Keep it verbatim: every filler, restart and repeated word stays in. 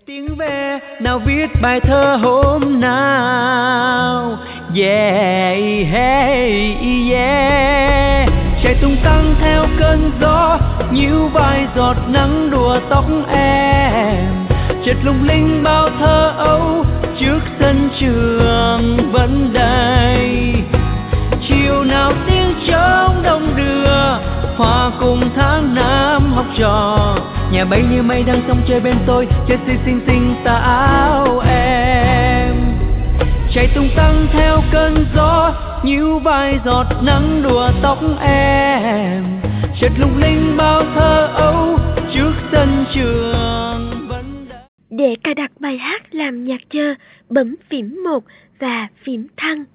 Tiếng ve nào viết bài thơ hôm nào. Yeah, hey, yeah. Chạy tung tăng theo cơn gió, nhíu vai giọt nắng đùa tóc em. Chợt lung linh bao thơ ấu, trước sân trường vẫn đầy. Chiều nào tiếng trống đông đưa, hòa cùng tháng năm học trò. Nhà bay như mây đang sông chơi bên tôi, chơi xinh xinh xinh tà áo em. Chạy tung tăng theo cơn gió, nhíu vai giọt nắng đùa tóc em. Chợt lung linh bao thơ ấu, trước sân trường vẫn đã... Để cài đặt bài hát làm nhạc chờ, bấm phím một và phím thăng.